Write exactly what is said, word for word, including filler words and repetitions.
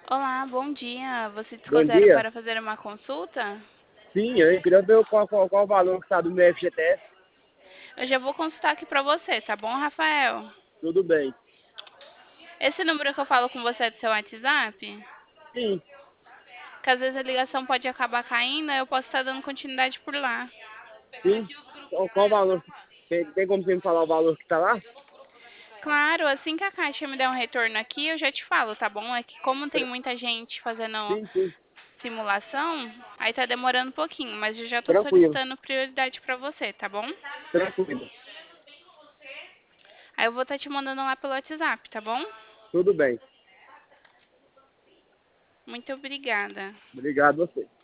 Olá, bom dia. Você Bom discou zero dia. para fazer uma consulta? Sim, eu queria ver qual, qual, qual o valor que está do meu F G T S. Eu já vou consultar aqui para você, tá bom, Rafael? Tudo bem. Esse número que eu falo com você é do seu WhatsApp? Sim, Que às vezes a ligação pode acabar caindo, eu posso estar dando continuidade por lá. sim. Qual, qual o valor? Tem, tem como você me falar o valor que está lá? Claro, assim que a Caixa me der um retorno aqui, eu já te falo, tá bom? É que como tem Tra- muita gente fazendo Sim, sim. simulação, aí tá demorando um pouquinho, mas eu já tô Tranquilo, solicitando prioridade para você, tá bom? tranquilo. Aí eu vou estar te mandando lá pelo WhatsApp, tá bom? Tudo bem. Muito obrigada. Obrigado a você.